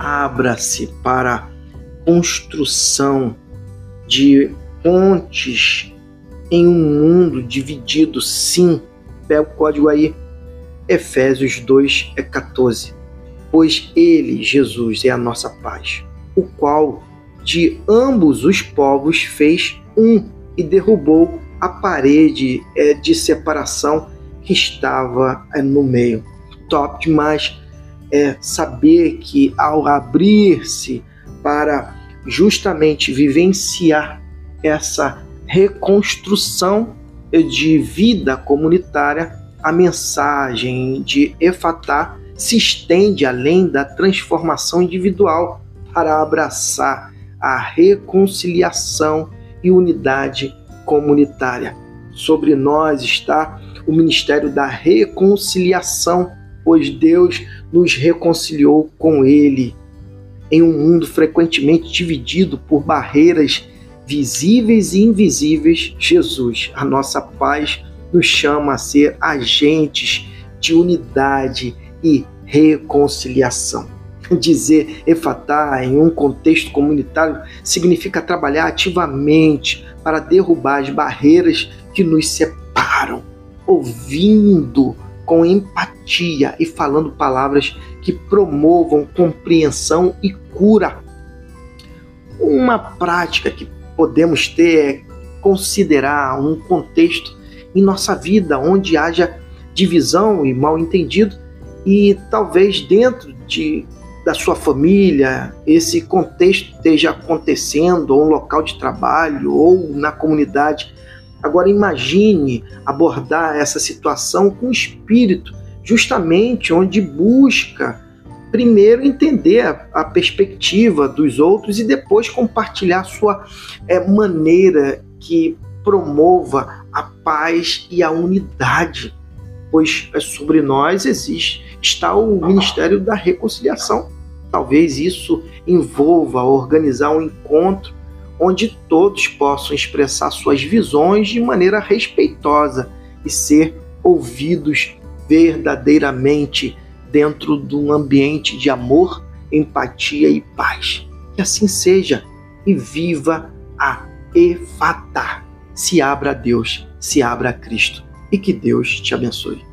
abra-se para a construção de pontes em um mundo dividido. Sim, pega o código aí, Efésios 2:14. Pois ele, Jesus, é a nossa paz, o qual de ambos os povos fez um e derrubou a parede de separação que estava no meio. Top demais saber que ao abrir-se para justamente vivenciar essa reconstrução de vida comunitária, a mensagem de Efatá se estende além da transformação individual para abraçar a reconciliação e unidade comunitária. Sobre nós está o ministério da reconciliação, pois Deus nos reconciliou com Ele. Em um mundo frequentemente dividido por barreiras visíveis e invisíveis, Jesus, a nossa paz, nos chama a ser agentes de unidade e reconciliação. Dizer Efatá em um contexto comunitário significa trabalhar ativamente para derrubar as barreiras que nos separam, ouvindo com empatia e falando palavras que promovam compreensão e cura. Uma prática que podemos ter é considerar um contexto em nossa vida onde haja divisão e mal-entendido, e talvez dentro da sua família esse contexto esteja acontecendo, ou um local de trabalho, ou na comunidade. Agora imagine abordar essa situação com espírito, justamente onde busca primeiro entender a perspectiva dos outros e depois compartilhar a sua maneira que promova a paz e a unidade, pois sobre nós está o Ministério da Reconciliação. Talvez isso envolva organizar um encontro onde todos possam expressar suas visões de maneira respeitosa e ser ouvidos verdadeiramente dentro de um ambiente de amor, empatia e paz. Que assim seja, e viva a Efatá. Se abra a Deus, se abra a Cristo, e que Deus te abençoe.